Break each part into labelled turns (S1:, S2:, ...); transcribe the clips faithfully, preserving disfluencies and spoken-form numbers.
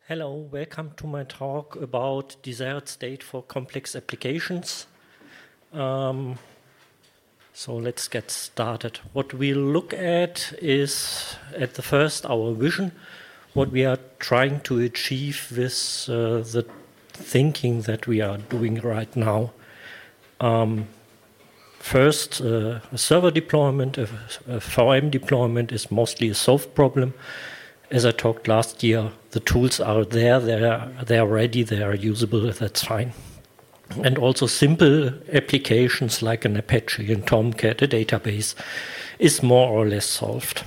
S1: Hello, welcome to my talk about desired state for complex applications. Um, so let's get started. What we look at is, at the first, our vision, what we are trying to achieve with uh, the thinking that we are doing right now. Um, first, uh, a server deployment, a, a V M deployment is mostly a solved problem. As I talked last year, the tools are there, they are, they are ready, they are usable, that's fine. And also simple applications like an Apache and Tomcat, a database, is more or less solved.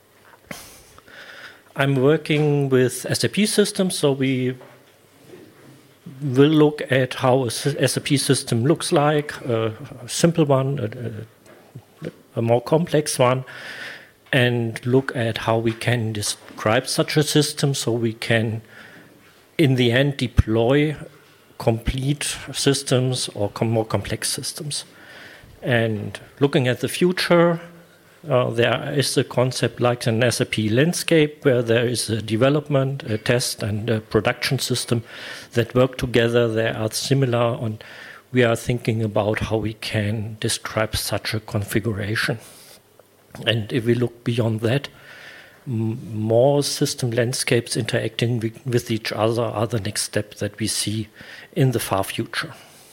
S1: I'm working with S A P systems, so we will look at how a S A P system looks like, a simple one, a, a more complex one, and look at how we can describe such a system so we can, in the end, deploy complete systems or com more complex systems. And looking at the future, uh, there is a concept like an S A P landscape where there is a development, a test, and a production system that work together. They are similar, and we are thinking about how we can describe such a configuration. And if we look beyond that, more system landscapes interacting with each other are the next step that we see in the far future.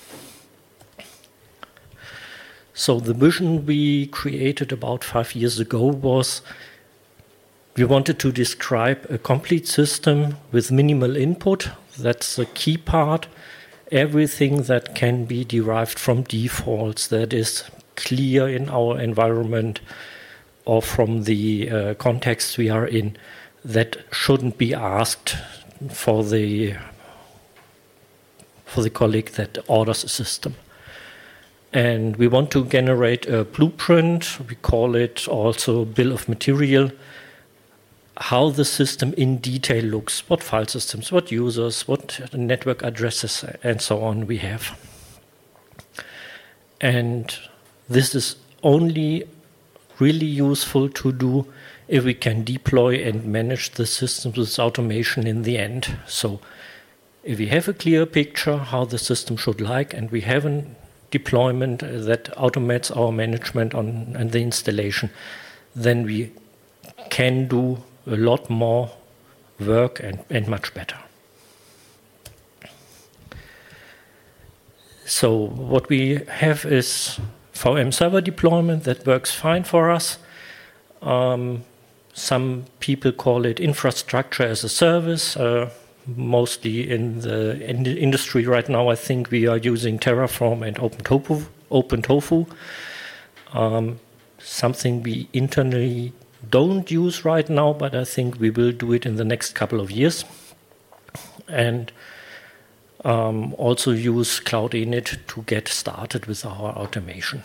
S1: So the vision we created about five years ago was we wanted to describe a complete system with minimal input. That's the key part. Everything that can be derived from defaults, that is clear in our environment, or from the uh, context we are in, that shouldn't be asked for the for the colleague that orders a system. And we want to generate a blueprint, we call it also bill of material, how the system in detail looks, what file systems, what users, what network addresses, and so on we have. And this is only really useful to do if we can deploy and manage the systems with automation in the end. So if we have a clear picture how the system should like and we have a deployment that automates our management on and the installation, then we can do a lot more work and, and much better. So what we have is V M server deployment that works fine for us. Um, some people call it infrastructure as a service. Uh, mostly in the, in the industry right now, I think we are using Terraform and OpenTofu. OpenTofu. Um, something we internally don't use right now, but I think we will do it in the next couple of years. And Um, also use Cloud Init to get started with our automation.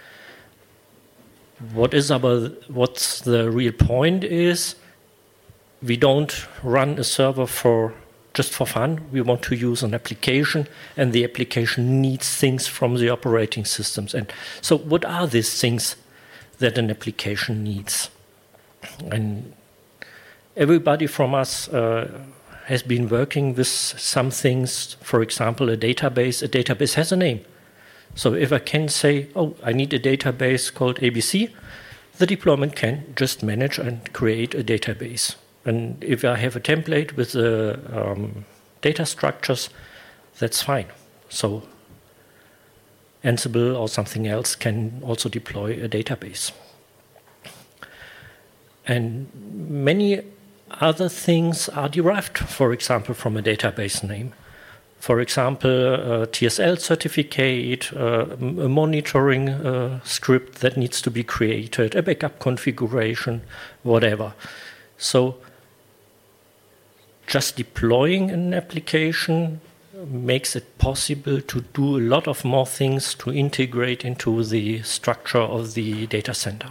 S1: What is our, what's the real point is, we don't run a server for just for fun. We want to use an application, and the application needs things from the operating systems. And so what are these things that an application needs? And everybody from us uh, has been working with some things, for example, a database. A database has a name. So if I can say, oh, I need a database called A B C, the deployment can just manage and create a database. And if I have a template with the um, data structures, that's fine. So Ansible or something else can also deploy a database. And many other things are derived, for example, from a database name. For example, a T S L certificate, uh, a monitoring uh, script that needs to be created, a backup configuration, whatever. So just deploying an application makes it possible to do a lot of more things to integrate into the structure of the data center.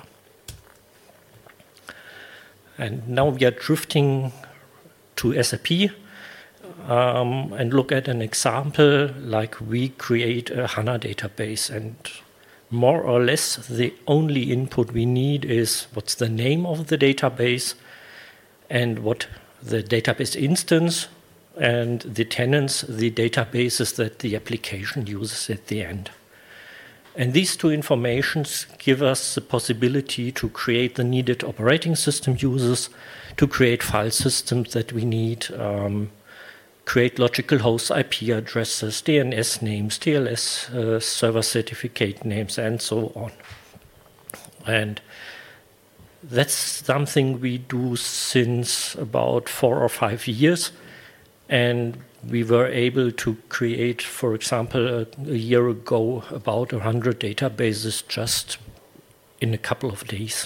S1: And now we are drifting to S A P um, and look at an example like we create a HANA database, and more or less the only input we need is what's the name of the database and what the database instance and the tenants, the databases that the application uses at the end. And these two informations give us the possibility to create the needed operating system users, to create file systems that we need, um, create logical host I P addresses, D N S names, T L S uh, server certificate names, and so on. And that's something we do since about four or five years. And we were able to create, for example, a, a year ago, about one hundred databases just in a couple of days.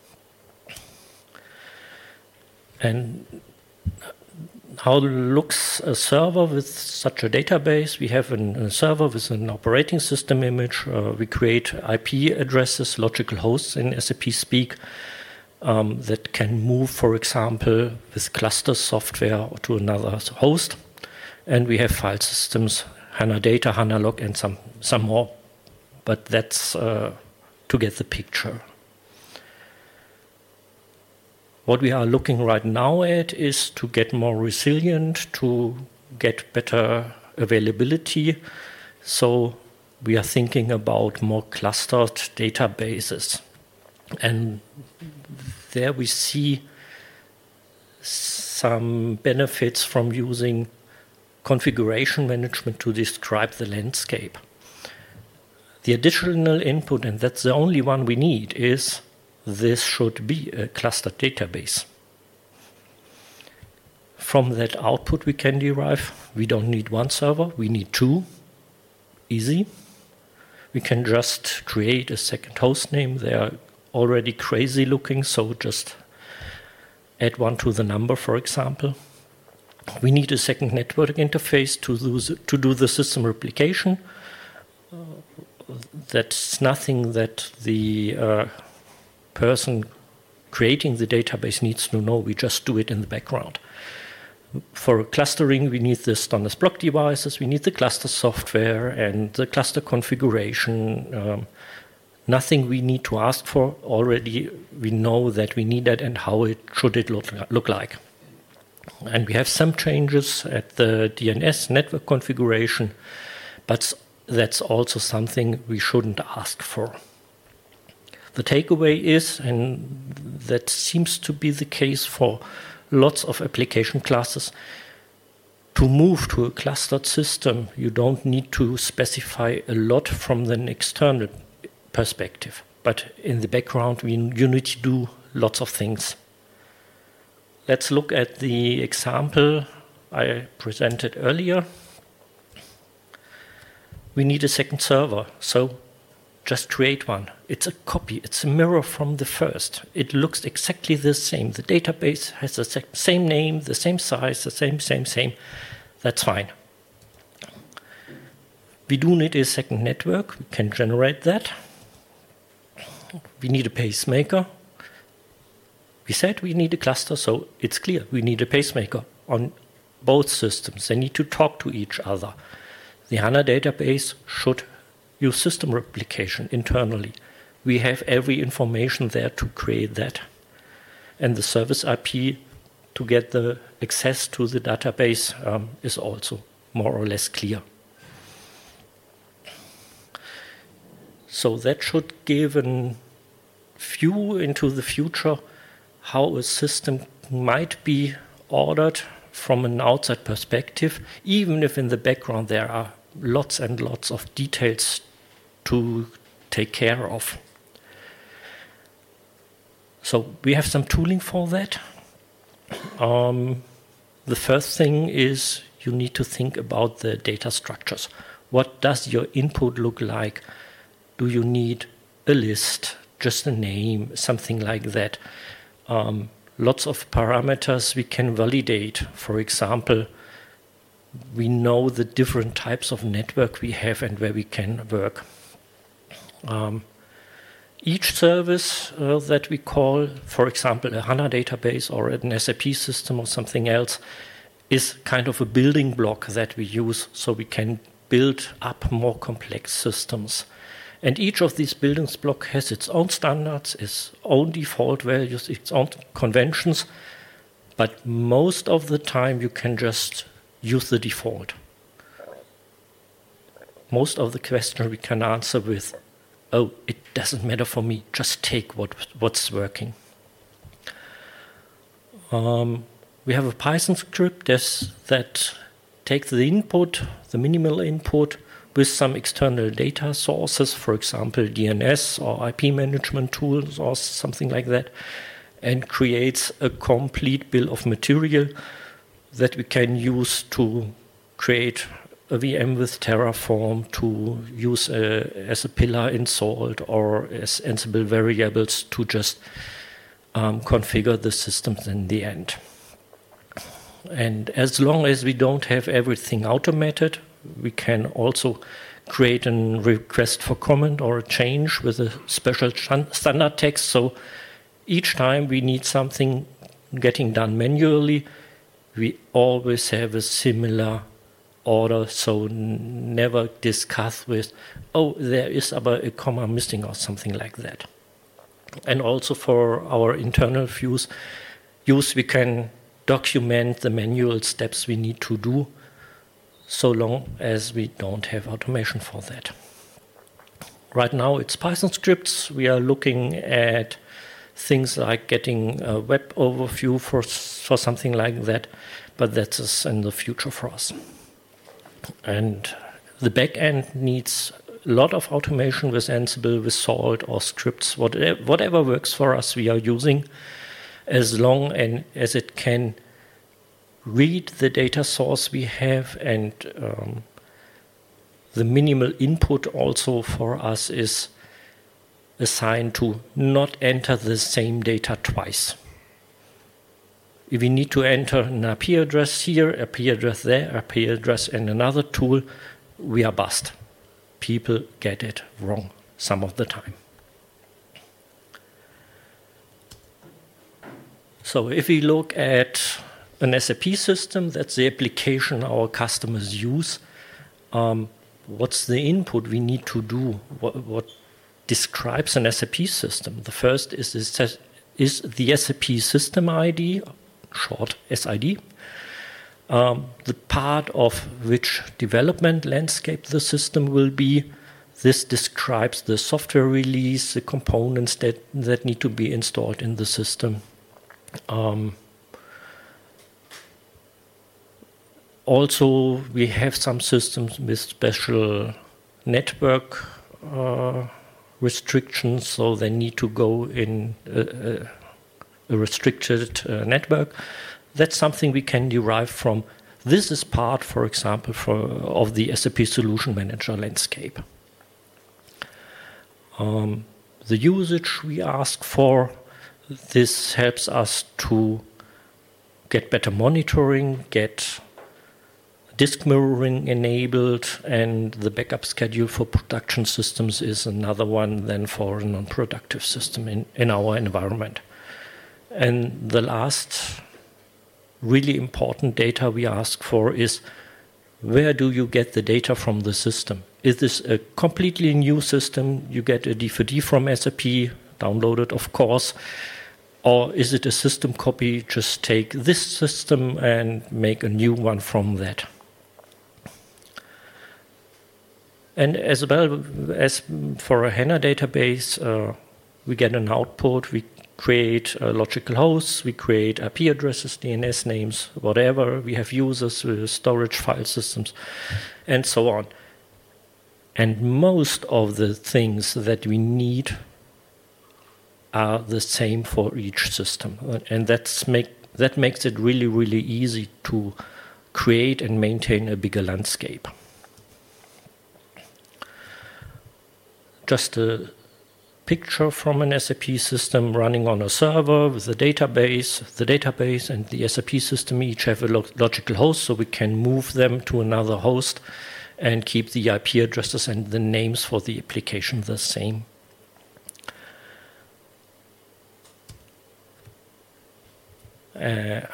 S1: And how looks a server with such a database? We have an, a server with an operating system image. Uh, we create I P addresses, logical hosts in S A P speak, um, that can move, for example, with cluster software to another host. And we have file systems, HANA Data, HANA Log, and some, some more. But that's uh, to get the picture. What we are looking right now at is to get more resilient, to get better availability. So we are thinking about more clustered databases. And there we see some benefits from using configuration management to describe the landscape. The additional input, and that's the only one we need, is this should be a clustered database. From that output we can derive, we don't need one server, we need two. Easy. We can just create a second host name. They are already crazy looking, so just add one to the number, for example. We need a second network interface to do the, to do the system replication. Uh, that's nothing that the uh, person creating the database needs to know. We just do it in the background. For clustering, we need the standard block devices, we need the cluster software and the cluster configuration. Um, nothing we need to ask for. Already we know that we need that and how it should it look, look like. And we have some changes at the D N S network configuration, but that's also something we shouldn't ask for. The takeaway is, and that seems to be the case for lots of application classes, to move to a clustered system, you don't need to specify a lot from an external perspective. But in the background, we, you need to do lots of things. Let's look at the example I presented earlier. We need a second server, so just create one. It's a copy, it's a mirror from the first. It looks exactly the same. The database has the same name, the same size, the same, same, same. That's fine. We do need a second network. We can generate that. We need a pacemaker. We said we need a cluster, so it's clear. We need a pacemaker on both systems. They need to talk to each other. The HANA database should use system replication internally. We have every information there to create that. And the service I P to get the access to the database um, is also more or less clear. So that should give a view into the future how a system might be ordered from an outside perspective, even if in the background there are lots and lots of details to take care of. So we have some tooling for that. Um, the first thing is you need to think about the data structures. What does your input look like? Do you need a list, just a name, something like that? Um, lots of parameters we can validate. For example, we know the different types of network we have and where we can work. Um, each service uh, that we call, for example, a HANA database or an S A P system or something else, is kind of a building block that we use so we can build up more complex systems. And each of these building blocks has its own standards, its own default values, its own conventions. But most of the time you can just use the default. Most of the questions we can answer with, oh, it doesn't matter for me, just take what, what's working. Um, we have a Python script that takes the input, the minimal input, with some external data sources, for example, D N S or I P management tools or something like that, and creates a complete bill of material that we can use to create a V M with Terraform, to use a, as a pillar in Salt or as Ansible variables to just um, configure the systems in the end. And as long as we don't have everything automated, we can also create a request for comment or a change with a special standard text. So each time we need something getting done manually, we always have a similar order, so never discuss with, oh, there is about a comma missing or something like that. And also for our internal views, use we can document the manual steps we need to do, so long as we don't have automation for that. Right now it's Python scripts. We are looking at things like getting a web overview for, for something like that, but that's in the future for us. And the back end needs a lot of automation with Ansible, with Salt or scripts, whatever, whatever works for us we are using, as long and as it can read the data source we have. And um, the minimal input also for us is assigned to not enter the same data twice. If we need to enter an I P address here, a I P address there, I P address in another tool, we are bust. People get it wrong some of the time. So if we look at an S A P system, that's the application our customers use. Um, what's the input we need to do? What, what describes an S A P system? The first is, is, is the S A P system I D, short S I D, um, the part of which development landscape the system will be. This describes the software release, the components that, that need to be installed in the system. Um, also, we have some systems with special network uh, restrictions, so they need to go in a, a restricted uh, network. That's something we can derive from. This is part, for example, for, of the S A P Solution Manager landscape. Um, the usage we ask for, this helps us to get better monitoring, get disk mirroring enabled, and the backup schedule for production systems is another one than for a non-productive system in, in our environment. And the last really important data we ask for is, where do you get the data from the system? Is this a completely new system? You get a D V D from S A P, downloaded of course, or is it a system copy? Just take this system and make a new one from that. And as well as for a HANA database, uh, we get an output, we create uh, logical hosts, we create I P addresses, D N S names, whatever. We have users with storage file systems, and so on. And most of the things that we need are the same for each system. And that's make, that makes it really, really easy to create and maintain a bigger landscape. Just a picture from an S A P system running on a server with a database. The database and the S A P system each have a log logical host, so we can move them to another host and keep the I P addresses and the names for the application the same. Uh,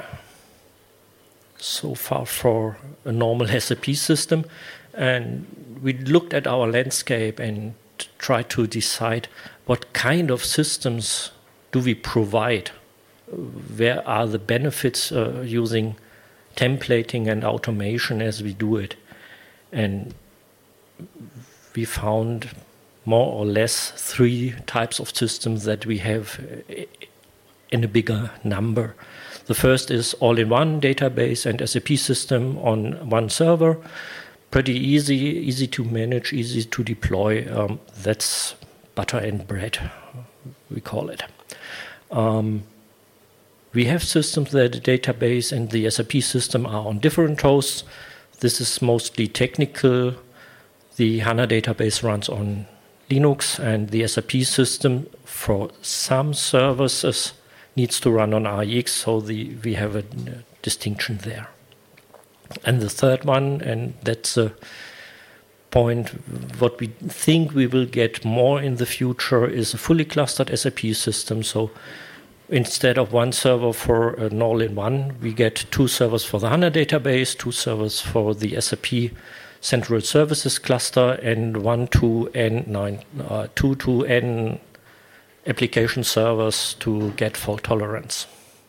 S1: so far for a normal S A P system. And we looked at our landscape and tried to decide what kind of systems do we provide? Where are the benefits uh, using templating and automation as we do it. And we found more or less three types of systems that we have in a bigger number. The first is all-in-one database and S A P system on one server. Pretty easy, easy to manage, easy to deploy. Um, that's butter and bread, we call it. Um, we have systems that the database and the S A P system are on different hosts. This is mostly technical. The HANA database runs on Linux, and the S A P system for some services needs to run on R E X, so the, we have a, a distinction there. And the third one, and that's a point, what we think we will get more in the future is a fully clustered S A P system. So instead of one server for an all-in-one, we get two servers for the HANA database, two servers for the S A P central services cluster, and one to n nine, uh, two to n application servers to get fault tolerance.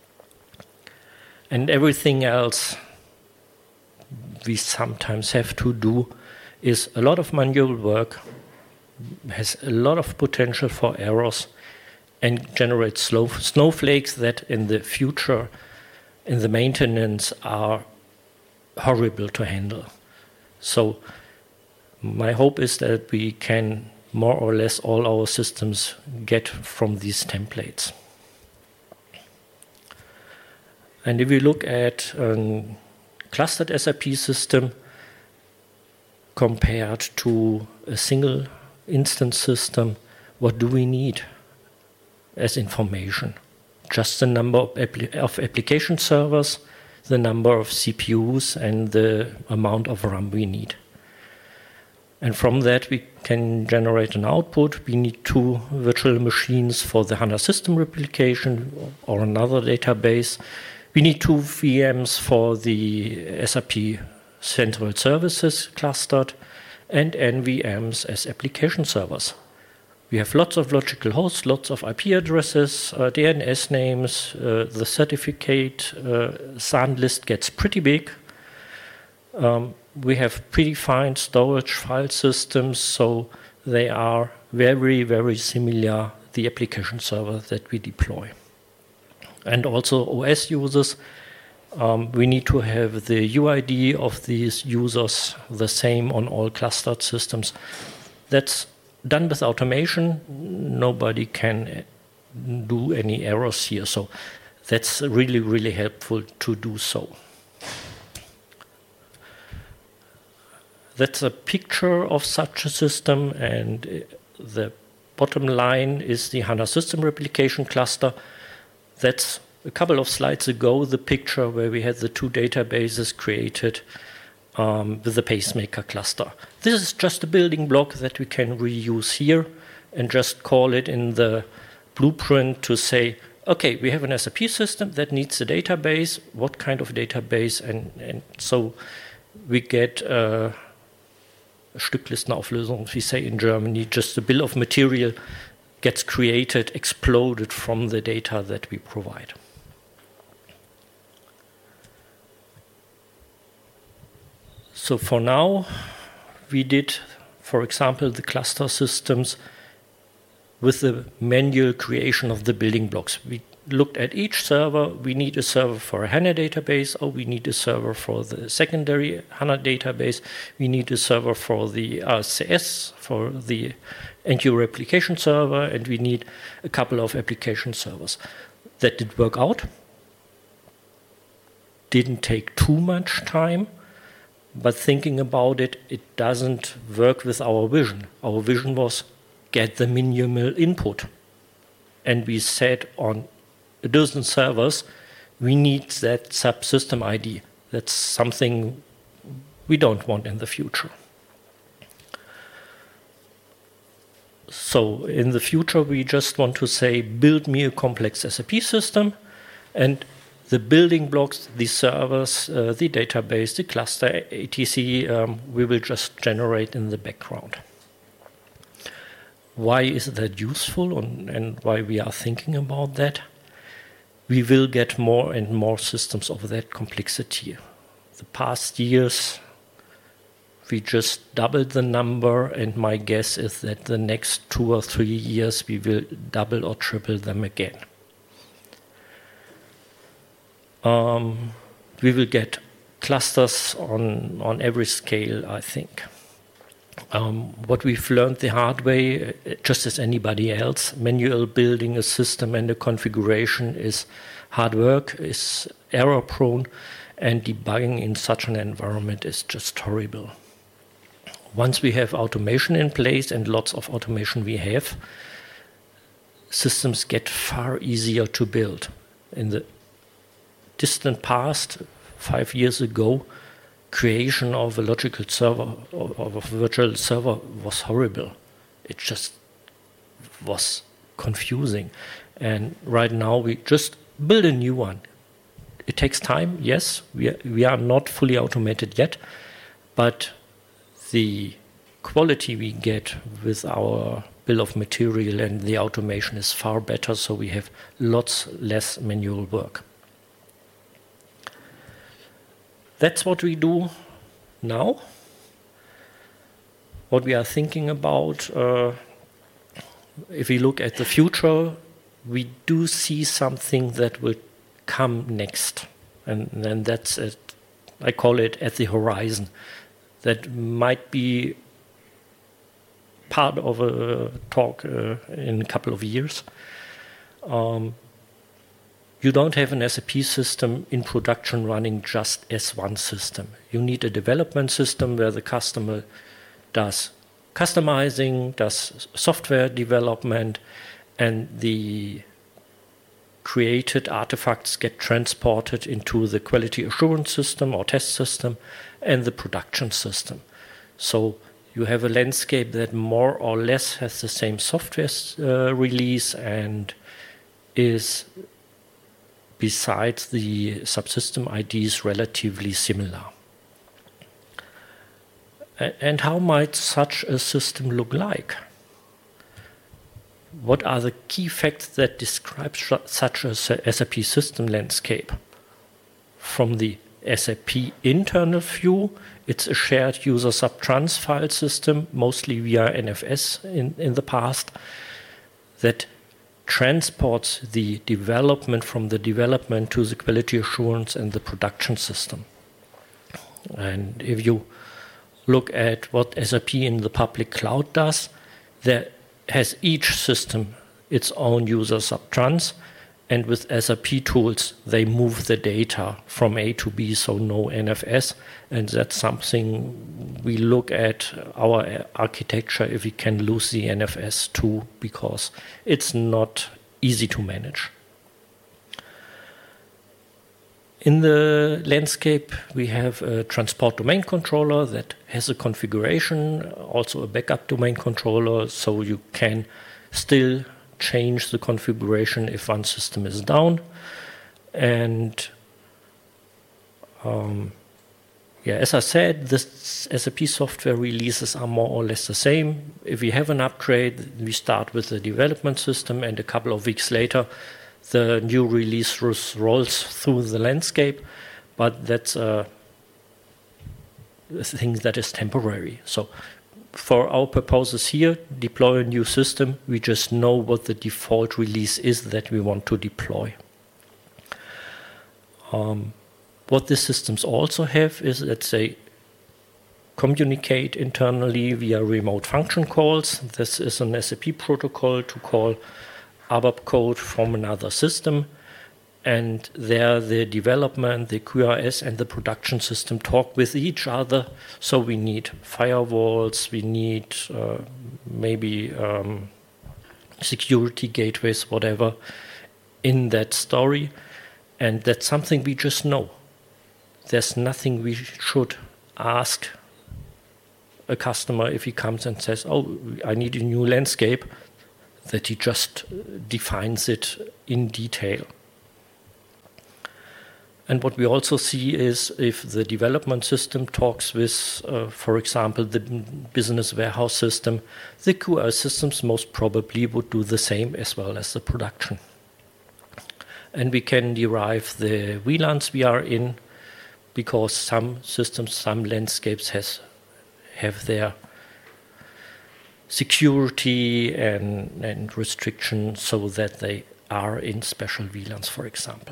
S1: And everything else we sometimes have to do is a lot of manual work, has a lot of potential for errors, and generates slow snowflakes that in the future, in the maintenance, are horrible to handle. So my hope is that we can more or less all our systems get from these templates. And if we look at a clustered S A P system compared to a single instance system, what do we need as information? Just the number of, appli of application servers, the number of C P Us, and the amount of RAM we need. And from that, we can generate an output. We need two virtual machines for the HANA system replication or another database. We need two V Ms for the S A P central services clustered, and N V Ms as application servers. We have lots of logical hosts, lots of I P addresses, uh, D N S names. Uh, the certificate uh, S A N list gets pretty big. Um, we have predefined storage file systems, so they are very, very similar to the application server that we deploy. And also O S users, um, we need to have the U I D of these users the same on all clustered systems. That's done with automation. Nobody can do any errors here, so that's really, really helpful to do so. That's a picture of such a system, and the bottom line is the HANA system replication cluster. That's a couple of slides ago, the picture where we had the two databases created um, with the pacemaker cluster. This is just a building block that we can reuse here and just call it in the blueprint to say, okay, we have an S A P system that needs a database. What kind of database? And, and so we get uh, a Stücklistenauflösung, we say in Germany, just a bill of material gets created, exploded from the data that we provide. So for now, we did, for example, the cluster systems with the manual creation of the building blocks. We looked at each server. We need a server for a HANA database, or we need a server for the secondary HANA database. We need a server for the R C S, for the N Q replication server, and we need a couple of application servers. That did work out. Didn't take too much time, but thinking about it, it doesn't work with our vision. Our vision was get the minimal input. And we said on a dozen servers, we need that subsystem I D. That's something we don't want in the future. So in the future, we just want to say, build me a complex S A P system, and the building blocks, the servers, uh, the database, the cluster, et cetera, um, we will just generate in the background. Why is that useful, and, and why we are thinking about that? We will get more and more systems of that complexity. the past years, we just doubled the number, and my guess is that the next two or three years we will double or triple them again. Um, we will get clusters on, on every scale, I think. Um, what we've learned the hard way, just as anybody else, manual building a system and a configuration is hard work, is error prone, and debugging in such an environment is just horrible. Once we have automation in place, and lots of automation we have, systems get far easier to build. In the distant past, five years ago, creation of a logical server, of a virtual server, was horrible. It just was confusing. And right now we just build a new one. It takes time, yes. We are, we are not fully automated yet, but the quality we get with our bill of material and the automation is far better, so we have lots less manual work. That's what we do now. What we are thinking about, uh, if we look at the future, we do see something that will come next. And then that's it. I call it at the horizon. That might be part of a talk uh, in a couple of years. Um, You don't have an S A P system in production running just as one system. You need a development system where the customer does customizing, does software development, and the created artifacts get transported into the quality assurance system or test system and the production system. So you have a landscape that more or less has the same software uh, release and is, besides the subsystem I Ds, relatively similar. And how might such a system look like? What are the key facts that describe such a S A P system landscape? From the S A P internal view, it's a shared user subtrans file system, mostly via N F S in, in the past, that transports the development from the development to the quality assurance and the production system. And if you look at what S A P in the public cloud does, there has each system its own user subtrans, and with S A P tools they move the data from A to B, so no N F S, and that's something we look at our architecture if we can lose the N F S too, because it's not easy to manage. In the landscape, we have a transport domain controller that has a configuration, also a backup domain controller, so you can still change the configuration if one system is down. And um, yeah, as I said, this S A P software releases are more or less the same. If we have an upgrade, we start with the development system, and a couple of weeks later, the new release rolls through the landscape, but that's a, a thing that is temporary. So for our purposes here, deploy a new system, we just know what the default release is that we want to deploy. Um, what the systems also have is, let's say, communicate internally via remote function calls. This is an S A P protocol to call A B A P code from another system, and there the development, the Q R S, and the production system talk with each other. So we need firewalls, we need uh, maybe um, security gateways, whatever, in that story, and that's something we just know. There's nothing we should ask a customer if he comes and says, oh, I need a new landscape, that he just defines it in detail. And what we also see is if the development system talks with, uh, for example, the business warehouse system, the Q R systems most probably would do the same as well as the production. And we can derive the V LANs we are in because some systems, some landscapes has, have their security and, and restrictions so that they are in special V LANs, for example.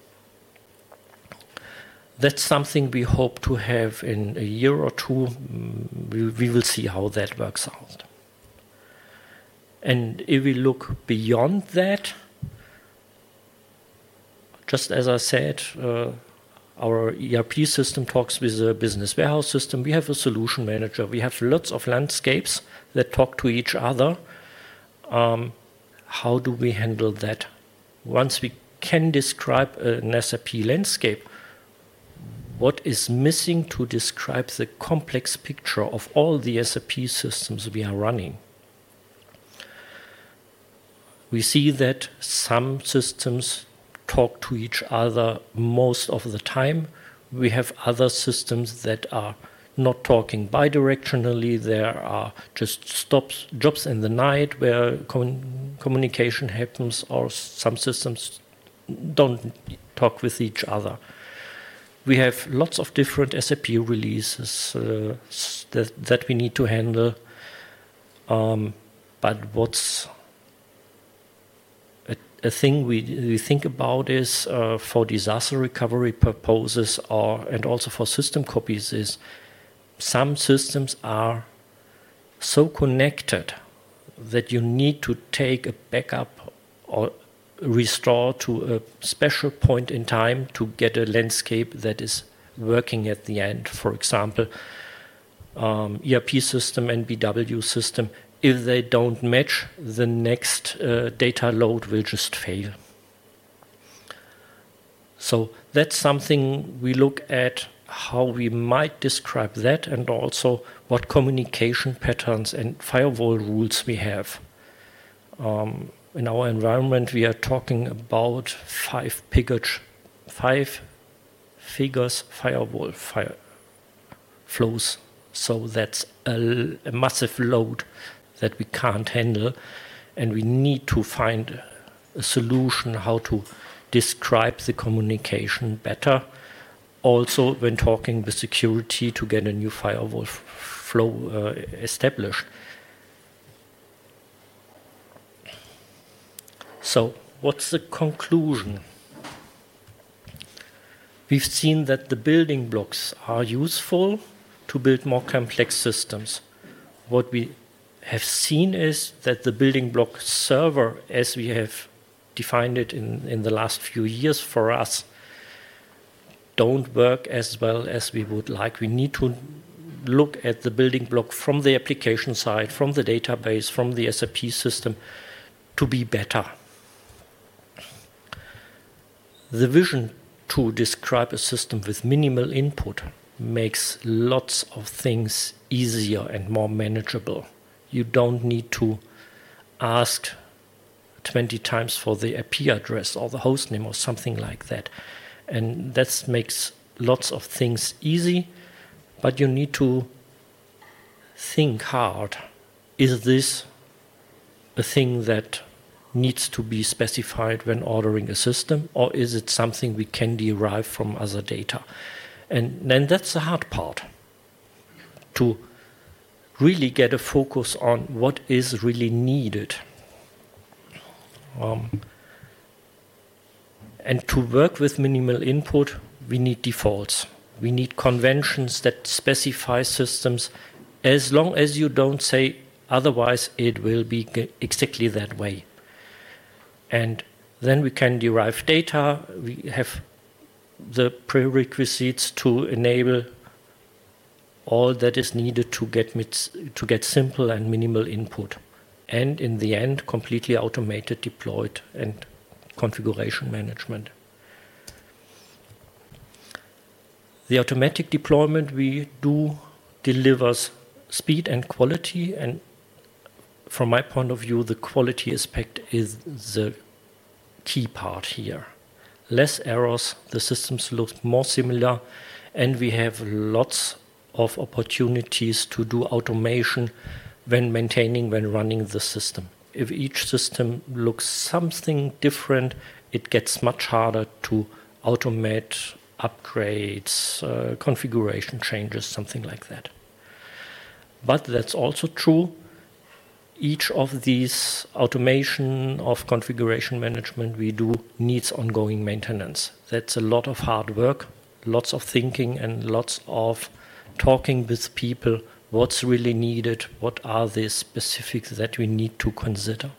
S1: That's something we hope to have in a year or two. We, we will see how that works out. And if we look beyond that, just as I said, uh, our E R P system talks with the business warehouse system. We have a solution manager. We have lots of landscapes that talk to each other. Um, how do we handle that? Once we can describe an S A P landscape, what is missing to describe the complex picture of all the S A P systems we are running? We see that some systems talk to each other most of the time. We have other systems that are not talking bidirectionally. There are just stops, jobs in the night where com communication happens, or some systems don't talk with each other. We have lots of different S A P releases uh, that, that we need to handle. Um, but what's a, a thing we, we think about is uh, for disaster recovery purposes, or and also for system copies, is some systems are so connected that you need to take a backup or restore to a special point in time to get a landscape that is working at the end. For example, um, E R P system and B W system, if they don't match, the next uh, data load will just fail. So that's something we look at, how we might describe that, and also what communication patterns and firewall rules we have. Um, In our environment, we are talking about five figures, five figures firewall fire flows. So that's a, a massive load that we can't handle, and we need to find a solution how to describe the communication better. Also, when talking with security, to get a new firewall f flow uh, established. So, what's the conclusion? We've seen that the building blocks are useful to build more complex systems. What we have seen is that the building block server, as we have defined it in, in the last few years for us, don't work as well as we would like. We need to look at the building block from the application side, from the database, from the S A P system to be better. The vision to describe a system with minimal input makes lots of things easier and more manageable. You don't need to ask twenty times for the I P address or the host name or something like that. And that makes lots of things easy, but you need to think hard. Is this a thing that needs to be specified when ordering a system, or is it something we can derive from other data? And then that's the hard part, to really get a focus on what is really needed. Um, and to work with minimal input, we need defaults. We need conventions that specify systems. As long as you don't say otherwise, it will be exactly that way. And then we can derive data. We have the prerequisites to enable all that is needed to get to get simple and minimal input. And in the end, completely automated, deployed, and configuration management. The automatic deployment we do delivers speed and quality, and from my point of view, the quality aspect is the key part here. Less errors, the systems look more similar, and we have lots of opportunities to do automation when maintaining, when running the system. If each system looks something different, it gets much harder to automate upgrades, uh, configuration changes, something like that. But that's also true. Each of these automation of configuration management we do needs ongoing maintenance. That's a lot of hard work, lots of thinking, and lots of talking with people. What's really needed? What are the specifics that we need to consider?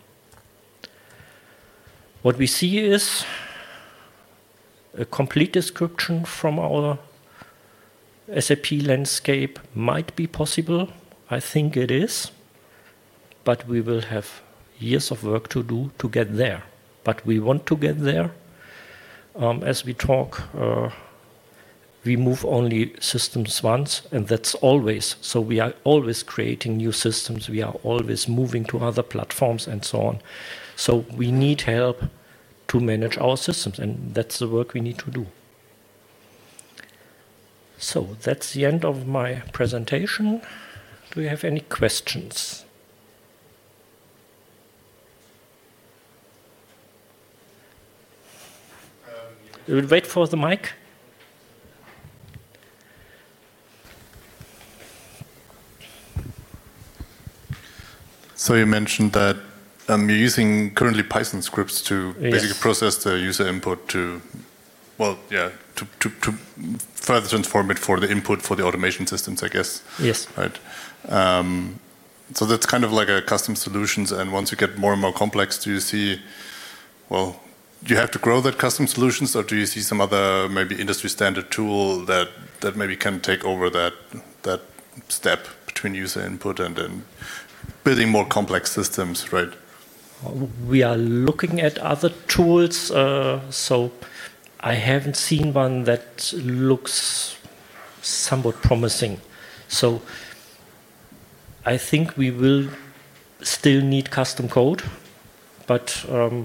S1: What we see is a complete description from our S A P landscape might be possible. I think it is. But we will have years of work to do to get there. But we want to get there. Um, as we talk, uh, we move only systems once, and that's always. So we are always creating new systems. We are always moving to other platforms and so on. So we need help to manage our systems, and that's the work we need to do. So that's the end of my presentation. Do you have any questions? We'll wait for the mic.
S2: So you mentioned that um, you're using currently Python scripts to
S1: Yes.
S2: basically process the user input to, well, yeah, to, to, to further transform it for the input for the automation systems, I guess.
S1: Yes.
S2: Right. Um, so that's kind of like a custom solutions, and once you get more and more complex, do you see, well, do you have to grow that custom solutions, or do you see some other maybe industry standard tool that, that maybe can take over that that step between user input and then building more complex systems, right?
S1: We are looking at other tools, uh, so I haven't seen one that looks somewhat promising. So I think we will still need custom code, but um,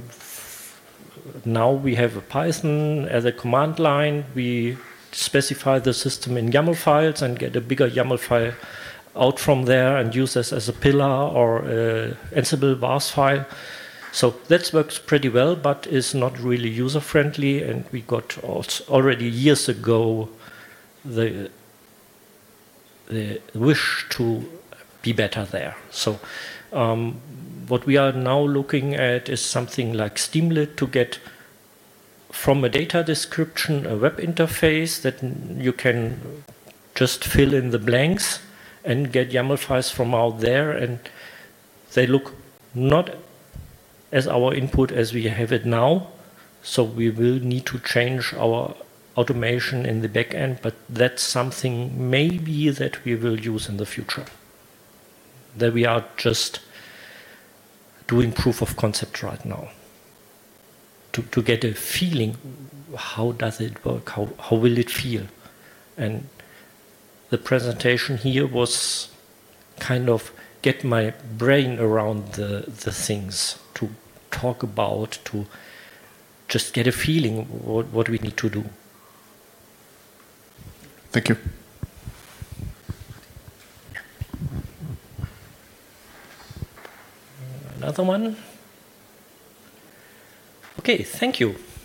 S1: now we have a Python as a command line. We specify the system in YAML files and get a bigger YAML file out from there and use this as a pillar or a Ansible vars file. So that works pretty well, but is not really user-friendly. And we got also already years ago the, the wish to be better there. So um, what we are now looking at is something like Steamlit to get from a data description a web interface that you can just fill in the blanks and get YAML files from out there, and they look not as our input as we have it now. So we will need to change our automation in the back end, but that's something maybe that we will use in the future. That we are just doing proof of concept right now. To, to get a feeling, how does it work? How, how will it feel? And the presentation here was kind of get my brain around the, the things, to talk about, to just get a feeling what, what we need to do.
S2: Thank you.
S1: Another one? Okay, thank you.